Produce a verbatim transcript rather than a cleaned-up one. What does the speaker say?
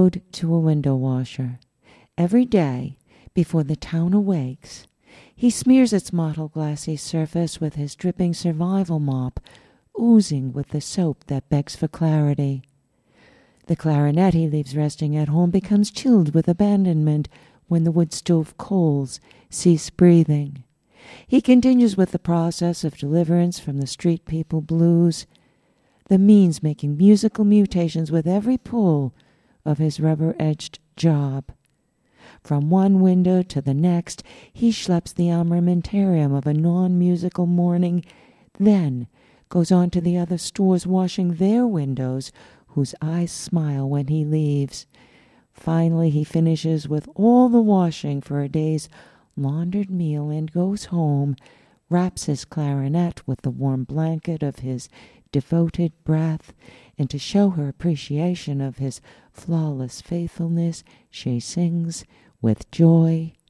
Ode to a Window Washer. Every day, before the town awakes, he smears its mottled glassy surface with his dripping survival mop, oozing with the soap that begs for clarity. The clarinet he leaves resting at home becomes chilled with abandonment when the wood stove coals cease breathing. He continues with the process of deliverance from the street people blues, the means making musical mutations with every pull of his rubber-edged job. From one window to the next, he schleps the armamentarium of a non-musical morning, then goes on to the other stores washing their windows, whose eyes smile when he leaves. Finally, he finishes with all the washing for a day's laundered meal and goes home, wraps his clarinet with the warm blanket of his devoted breath, and to show her appreciation of his flawless faithfulness, she sings with joy